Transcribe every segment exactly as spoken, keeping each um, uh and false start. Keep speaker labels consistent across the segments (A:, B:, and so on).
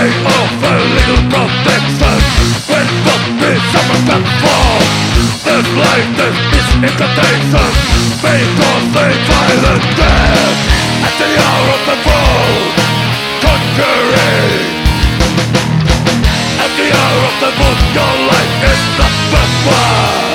A: way of a legal protection. When both be and fall, this life, this misincantation may cause a violent death at the hour of the fall. Conquering at the hour of the moon, your life is the best one.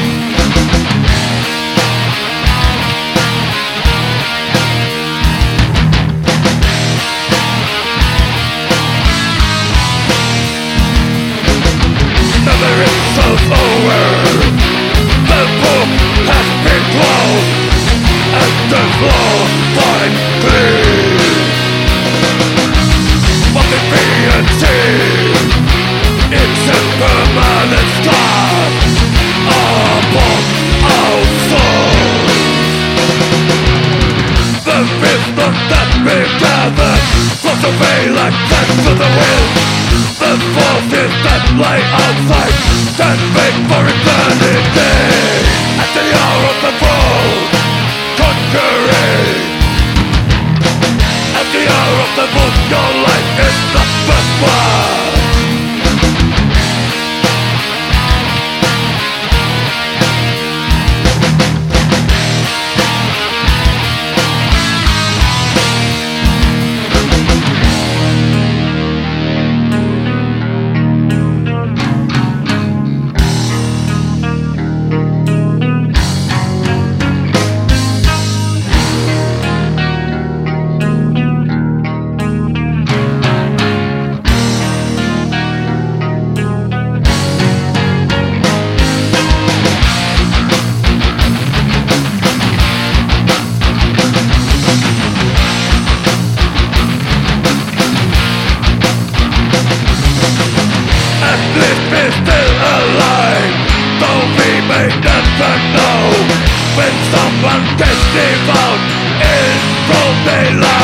A: Over. The book has been closed and the law find clean. But the B and C, it's a permanent scar upon our souls. The wisdom that we gathered floats away like that to the wind. The forces that lie outside stand wait for eternity at the hour of the fall. Conquering at the hour of the moon, your life is the first one. When someone gets devoured in broad daylight,